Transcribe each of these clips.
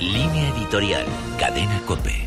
Línea editorial, Cadena COPE.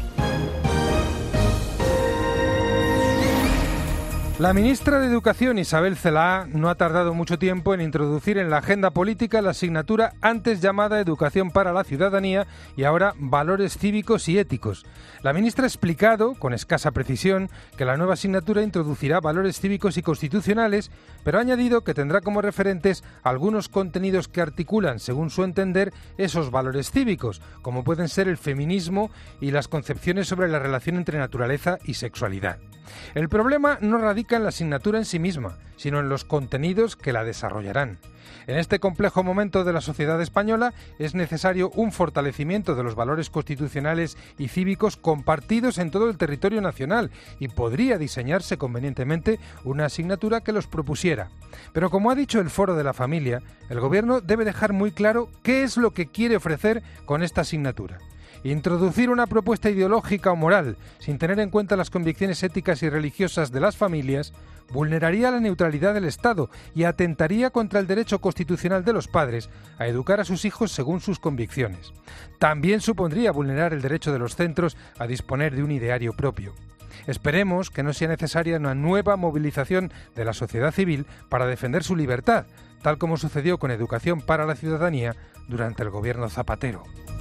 La ministra de Educación, Isabel Celaá, no ha tardado mucho tiempo en introducir en la agenda política la asignatura antes llamada Educación para la Ciudadanía y ahora Valores Cívicos y Éticos. La ministra ha explicado, con escasa precisión, que la nueva asignatura introducirá valores cívicos y constitucionales, pero ha añadido que tendrá como referentes algunos contenidos que articulan, según su entender, esos valores cívicos, como pueden ser el feminismo y las concepciones sobre la relación entre naturaleza y sexualidad. El problema no radica en la asignatura en sí misma, sino en los contenidos que la desarrollarán. En este complejo momento de la sociedad española es necesario un fortalecimiento de los valores constitucionales y cívicos compartidos en todo el territorio nacional y podría diseñarse convenientemente una asignatura que los propusiera. Pero como ha dicho el Foro de la Familia, el Gobierno debe dejar muy claro qué es lo que quiere ofrecer con esta asignatura. Introducir una propuesta ideológica o moral sin tener en cuenta las convicciones éticas y religiosas de las familias vulneraría la neutralidad del Estado y atentaría contra el derecho constitucional de los padres a educar a sus hijos según sus convicciones. También supondría vulnerar el derecho de los centros a disponer de un ideario propio. Esperemos que no sea necesaria una nueva movilización de la sociedad civil para defender su libertad, tal como sucedió con Educación para la Ciudadanía durante el gobierno Zapatero.